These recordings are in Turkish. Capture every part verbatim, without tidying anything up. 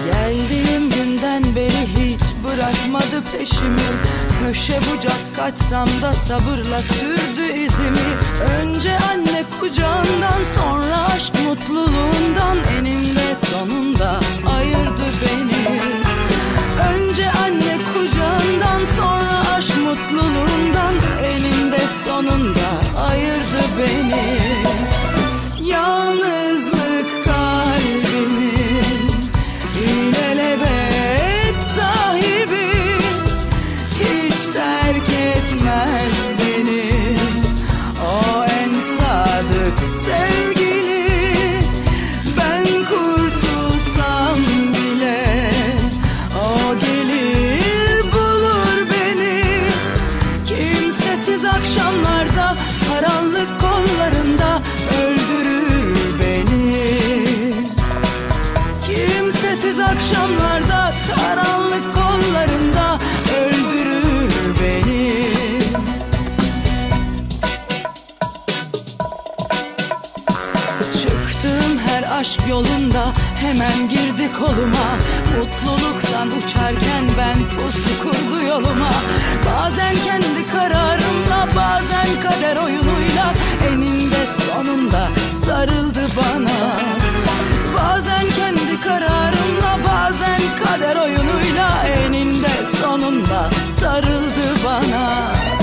Geldiğim günden beri hiç bırakmadı peşimi. Köşe bucak kaçsam da sabırla sürdü izimi. Önce anne kucağından, sonra aşk mutluluğundan, eninde sonunda ayırdı beni. Önce anne kucağından, sonra aşk mutluluğundan, eninde sonunda ayırdı beni. Yalnızlık kalbimin ilelebet sahibi, hiç terk etmez beni. O en sadık sevgili, ben kurtulsam bile o gelir bulur beni. Kimsesiz akşamlarda, karanlık kollarında öldürür beni. Kimsesiz akşamlarda, karanlık kollarında öldürür beni. Çıktığım her aşk yolunda hemen girdi koluma. Mutluluktan uçarken ben pusu kurdu yoluma. Bazen kendi kararımla, bazen kader oyunuyla, eninde sonunda sarıldı bana. Bazen kendi kararımla, bazen kader oyunuyla, eninde sonunda sarıldı bana.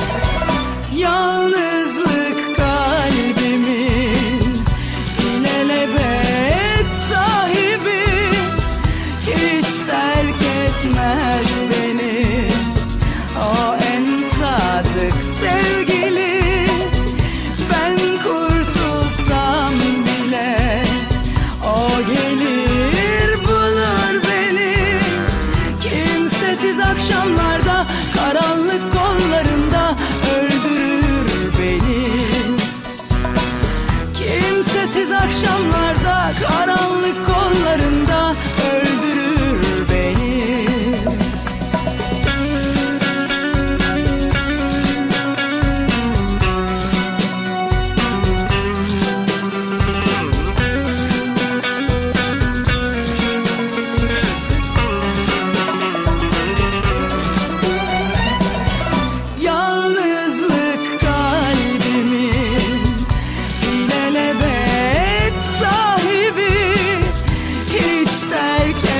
Yalnızlık kalbimin ilelebet sahibi, hiç terk etmez beni. O en sadık sevgili, ben kurtulsam bile o gelir bulur beni. Kimsesiz akşamlarda, karanlık kollarında öldürür beni. Kimsesiz akşamlarda, karanlık kollarında öldürür beni. Yalnızlık kalbimin ilelebet sahibi, hiç terk